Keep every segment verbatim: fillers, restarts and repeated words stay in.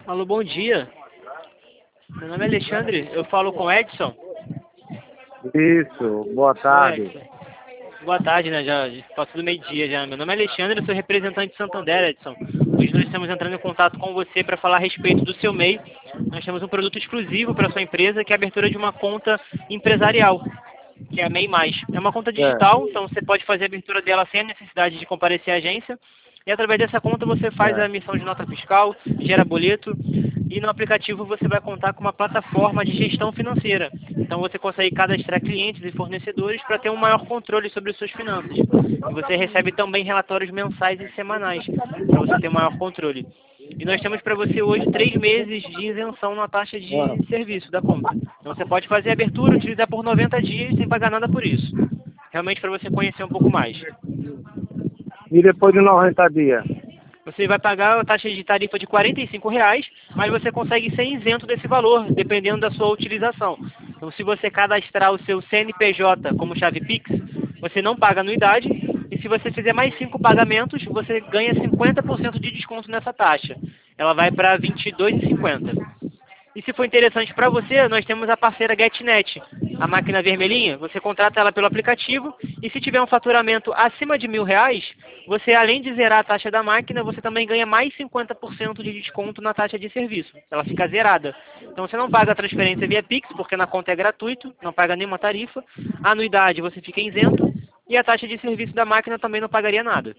Alô, bom dia. Meu nome é Alexandre, eu falo com o Edson. Isso, boa Ô, tarde. Edson. Boa tarde, né? Já já passou do meio-dia já. Meu nome é Alexandre, eu sou representante de Santander, Edson. Hoje nós estamos entrando em contato com você para falar a respeito do seu M E I. Nós temos um produto exclusivo para sua empresa, que é a abertura de uma conta empresarial, que é a M E I Mais. É uma conta É, digital, então você pode fazer a abertura dela sem a necessidade de comparecer à agência. E através dessa conta você faz a é. emissão de nota fiscal, gera boleto e no aplicativo você vai contar com uma plataforma de gestão financeira. Então você consegue cadastrar clientes e fornecedores para ter um maior controle sobre as suas finanças. E você recebe também relatórios mensais e semanais para você ter maior controle. E nós temos para você hoje três meses de isenção na taxa Ah, de serviço da conta. Então você pode fazer a abertura, utilizar por noventa dias sem pagar nada por isso. Realmente para você conhecer um pouco mais. E depois de noventa dias? Você vai pagar a taxa de tarifa de quarenta e cinco reais, mas você consegue ser isento desse valor, dependendo da sua utilização. Então, se você cadastrar o seu C N P J como chave Pix, você não paga anuidade, e se você fizer mais cinco pagamentos, você ganha cinquenta por cento de desconto nessa taxa. Ela vai para vinte e dois reais e cinquenta centavos. E se for interessante para você, nós temos a parceira GetNet, a máquina vermelhinha. Você contrata ela pelo aplicativo e se tiver um faturamento acima de mil reais, você além de zerar a taxa da máquina, você também ganha mais cinquenta por cento de desconto na taxa de serviço. Ela fica zerada. Então você não paga a transferência via Pix, porque na conta é gratuito, não paga nenhuma tarifa. A anuidade você fica isento e a taxa de serviço da máquina também não pagaria nada.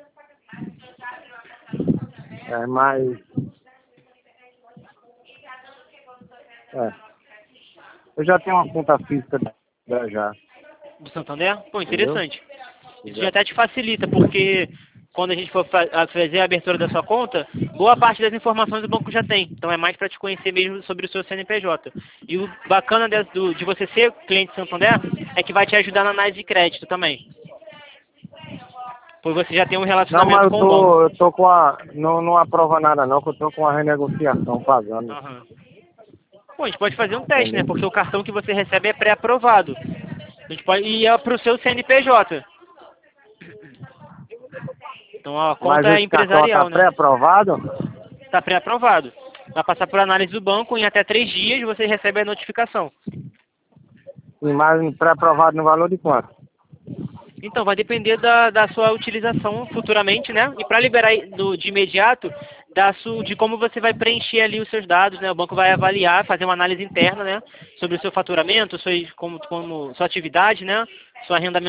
É, mas... É. Eu já tenho uma conta física da já, Do Santander? Pô, entendeu? interessante. Isso já Já. até te facilita, porque quando a gente for fa a fazer a abertura da sua conta, boa parte das informações o banco já tem. Então é mais para te conhecer mesmo sobre o seu C N P J. E o bacana de, do, de você ser cliente Santander é que vai te ajudar na análise de crédito também. Pois você já tem um Não, mas relacionamento eu com o banco. tô, eu tô com a... Não, não aprova nada não, que eu tô com a renegociação pagando, Aham. Bom, a gente pode fazer um teste, né? entendeu? Porque o cartão que você recebe é pré-aprovado. A gente pode e é para o seu C N P J. Então a Mas conta é esse cartão tá empresarial, né? pré-aprovado? Está pré-aprovado. Vai passar por análise do banco, em até três dias você recebe a notificação. E mais pré-aprovado no valor de quanto? Então, vai depender da, da sua utilização futuramente, né? E para liberar do, de imediato, da su, de como você vai preencher ali os seus dados, né? O banco vai avaliar, fazer uma análise interna, né? Sobre o seu faturamento, sua, como, como, sua atividade, né? Sua renda